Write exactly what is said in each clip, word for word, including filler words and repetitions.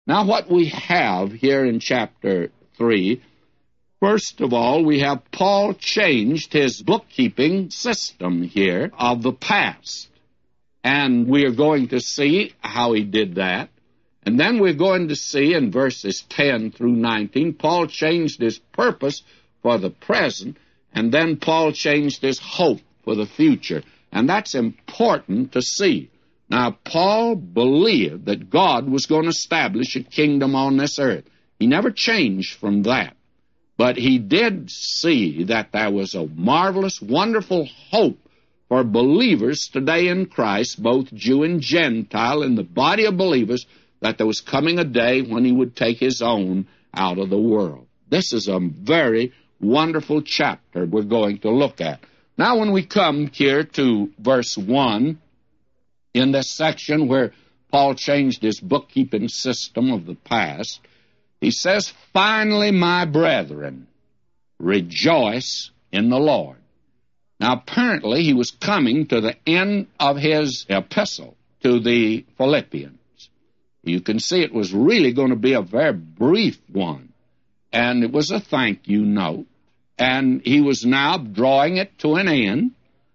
Now, what we have here in chapter three, first of all, we have Paul changed his bookkeeping system here of the past. And we are going to see how he did that. And then we're going to see in verses ten through nineteen, Paul changed his purpose for the present, and then Paul changed his hope for the future. And that's important to see. Now, Paul believed that God was going to establish a kingdom on this earth. He never changed from that. But he did see that there was a marvelous, wonderful hope for believers today in Christ, both Jew and Gentile, in the body of believers, that there was coming a day when he would take his own out of the world. This is a very wonderful chapter we're going to look at. Now, when we come here to verse one, in this section where Paul changed his bookkeeping system of the past, he says, "Finally, my brethren, rejoice in the Lord." Now, apparently, he was coming to the end of his epistle to the Philippians. You can see it was really going to be a very brief one, and it was a thank you note, and he was now drawing it to an end,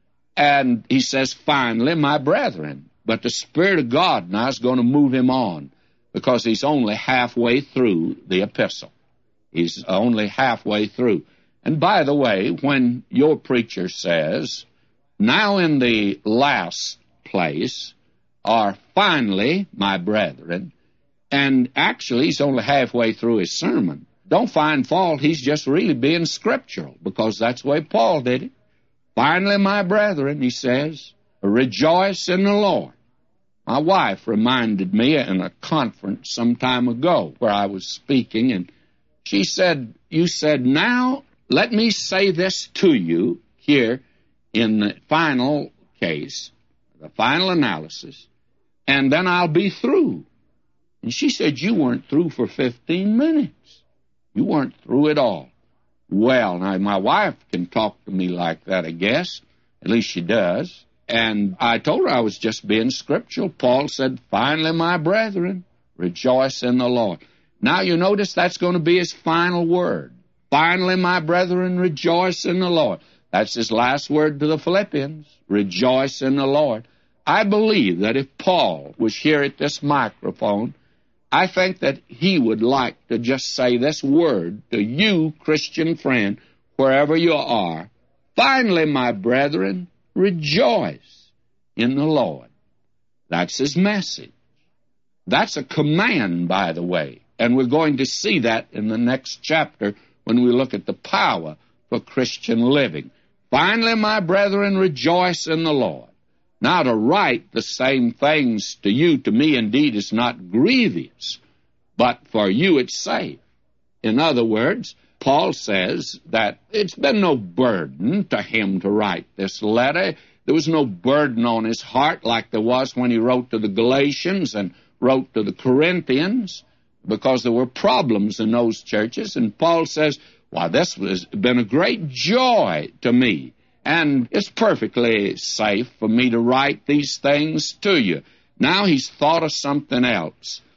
and he says, "Finally, my brethren." But the Spirit of God now is going to move him on, because he's only halfway through the epistle. He's only halfway through. And by the way, when your preacher says, "Now in the last place," or "finally, my brethren," and actually he's only halfway through his sermon, don't find fault. He's just really being scriptural, because that's the way Paul did it. "Finally, my brethren," he says, "rejoice in the Lord." My wife reminded me in a conference some time ago where I was speaking, and she said, "You said, now let me say this to you here in the final case, the final analysis, and then I'll be through." And she said, "You weren't through for fifteen minutes. You weren't through at all." Well, now, my wife can talk to me like that, I guess. At least she does. And I told her I was just being scriptural. Paul said, "Finally, my brethren, rejoice in the Lord." Now, you notice that's going to be his final word. "Finally, my brethren, rejoice in the Lord." That's his last word to the Philippians. Rejoice in the Lord. I believe that if Paul was here at this microphone, I think that he would like to just say this word to you, Christian friend, wherever you are. "Finally, my brethren, rejoice in the Lord." That's his message. That's a command, by the way, and we're going to see that in the next chapter when we look at the power for Christian living. "Finally, my brethren, rejoice in the Lord." Now, to write the same things to you, to me, indeed, is not grievous, but for you it's safe. In other words, Paul says that it's been no burden to him to write this letter. There was no burden on his heart like there was when he wrote to the Galatians and wrote to the Corinthians, because there were problems in those churches. And Paul says, "Why, this has been a great joy to me, and it's perfectly safe for me to write these things to you." Now he's thought of something else.